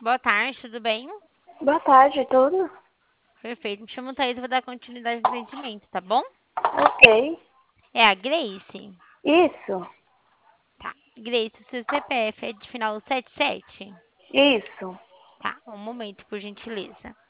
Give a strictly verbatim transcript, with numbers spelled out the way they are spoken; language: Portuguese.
Boa tarde, tudo bem? Boa tarde, tudo? Perfeito. Me chamo Thaís e vou dar continuidade no atendimento, tá bom? Ok. É a Grace? Isso, Tá. Grace, o seu C P F é de final setenta e sete? isso. Tá, um momento, por gentileza.